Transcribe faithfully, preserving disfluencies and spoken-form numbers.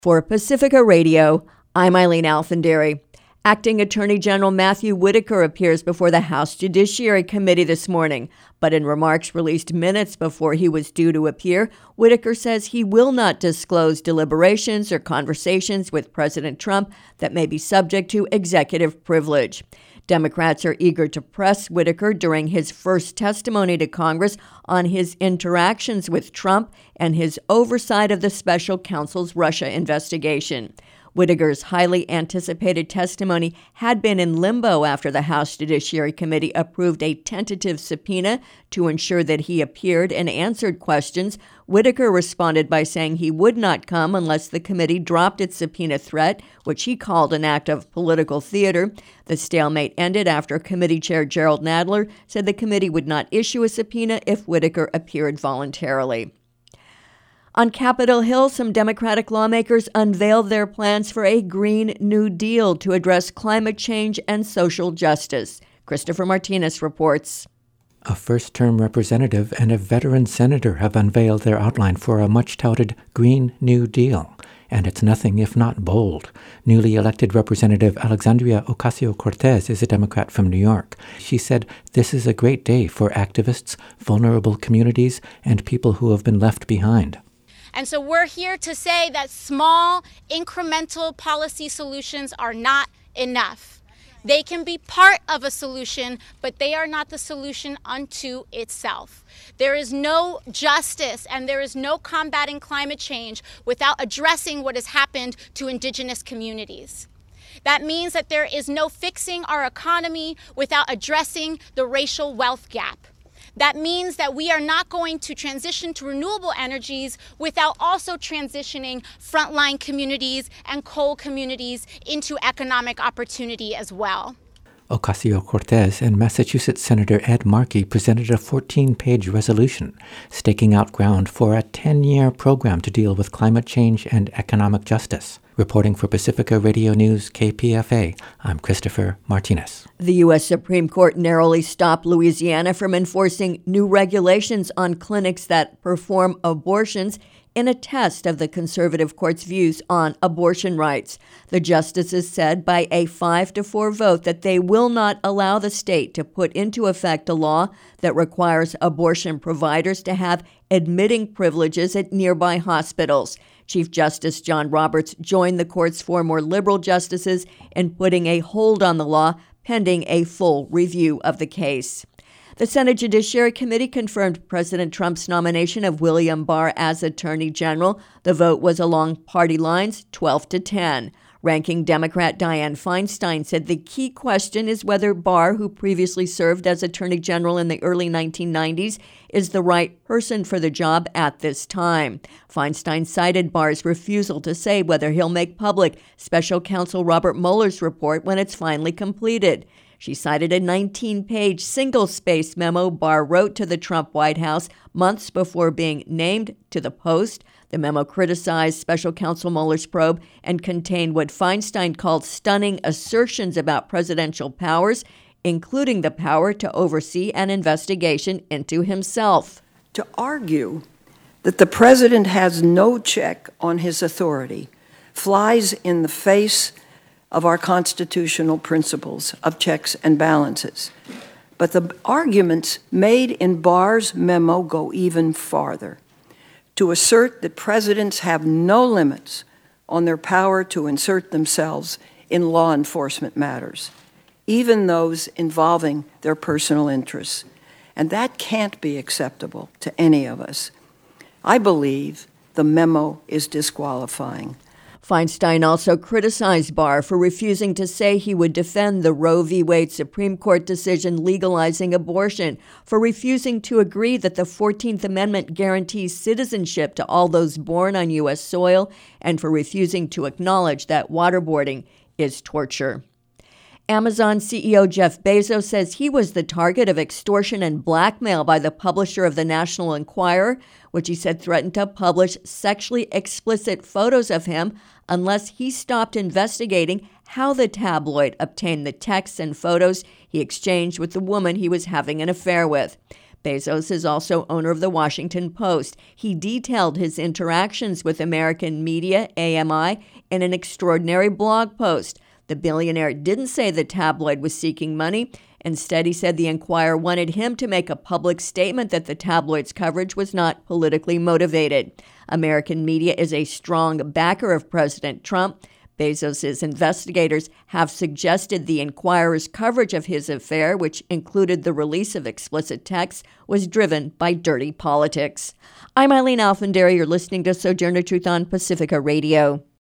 For Pacifica Radio, I'm Eileen Alfandary. Acting Attorney General Matthew Whitaker appears before the House Judiciary Committee this morning, but in remarks released minutes before he was due to appear, Whitaker says he will not disclose deliberations or conversations with President Trump that may be subject to executive privilege. Democrats are eager to press Whitaker during his first testimony to Congress on his interactions with Trump and his oversight of the special counsel's Russia investigation. Whitaker's highly anticipated testimony had been in limbo after the House Judiciary Committee approved a tentative subpoena to ensure that he appeared and answered questions. Whitaker responded by saying he would not come unless the committee dropped its subpoena threat, which he called an act of political theater. The stalemate ended after Committee Chair Gerald Nadler said the committee would not issue a subpoena if Whitaker appeared voluntarily. On Capitol Hill, some Democratic lawmakers unveiled their plans for a Green New Deal to address climate change and social justice. Christopher Martinez reports. A first-term representative and a veteran senator have unveiled their outline for a much-touted Green New Deal, and it's nothing if not bold. Newly elected Representative Alexandria Ocasio-Cortez is a Democrat from New York. She said, "This is a great day for activists, vulnerable communities, and people who have been left behind." And so we're here to say that small, incremental policy solutions are not enough. They can be part of a solution, but they are not the solution unto itself. There is no justice and there is no combating climate change without addressing what has happened to indigenous communities. That means that there is no fixing our economy without addressing the racial wealth gap. That means that we are not going to transition to renewable energies without also transitioning frontline communities and coal communities into economic opportunity as well. Ocasio-Cortez and Massachusetts Senator Ed Markey presented a fourteen-page resolution staking out ground for a ten-year program to deal with climate change and economic justice. Reporting for Pacifica Radio News, K P F A, I'm Christopher Martinez. The U S Supreme Court narrowly stopped Louisiana from enforcing new regulations on clinics that perform abortions in a test of the conservative court's views on abortion rights. The justices said by a five to four vote that they will not allow the state to put into effect a law that requires abortion providers to have admitting privileges at nearby hospitals. Chief Justice John Roberts joined the court's four more liberal justices in putting a hold on the law pending a full review of the case. The Senate Judiciary Committee confirmed President Trump's nomination of William Barr as Attorney General. The vote was along party lines, twelve to ten. Ranking Democrat Dianne Feinstein said the key question is whether Barr, who previously served as Attorney General in the early nineteen nineties, is the right person for the job at this time. Feinstein cited Barr's refusal to say whether he'll make public Special Counsel Robert Mueller's report when it's finally completed. She cited a nineteen-page single-space memo Barr wrote to the Trump White House months before being named to the post. The memo criticized Special Counsel Mueller's probe and contained what Feinstein called stunning assertions about presidential powers, including the power to oversee an investigation into himself. To argue that the president has no check on his authority flies in the face of our constitutional principles of checks and balances. But the arguments made in Barr's memo go even farther. To assert that presidents have no limits on their power to insert themselves in law enforcement matters, even those involving their personal interests. And that can't be acceptable to any of us. I believe the memo is disqualifying. Feinstein also criticized Barr for refusing to say he would defend the Roe v. Wade Supreme Court decision legalizing abortion, for refusing to agree that the fourteenth Amendment guarantees citizenship to all those born on U S soil, and for refusing to acknowledge that waterboarding is torture. Amazon C E O Jeff Bezos says he was the target of extortion and blackmail by the publisher of the National Enquirer, which he said threatened to publish sexually explicit photos of him unless he stopped investigating how the tabloid obtained the texts and photos he exchanged with the woman he was having an affair with. Bezos is also owner of the Washington Post. He detailed his interactions with American media, A M I, in an extraordinary blog post. The billionaire didn't say the tabloid was seeking money. Instead, he said the Enquirer wanted him to make a public statement that the tabloid's coverage was not politically motivated. American media is a strong backer of President Trump. Bezos' investigators have suggested the Enquirer's coverage of his affair, which included the release of explicit texts, was driven by dirty politics. I'm Eileen Alfandary. You're listening to Sojourner Truth on Pacifica Radio.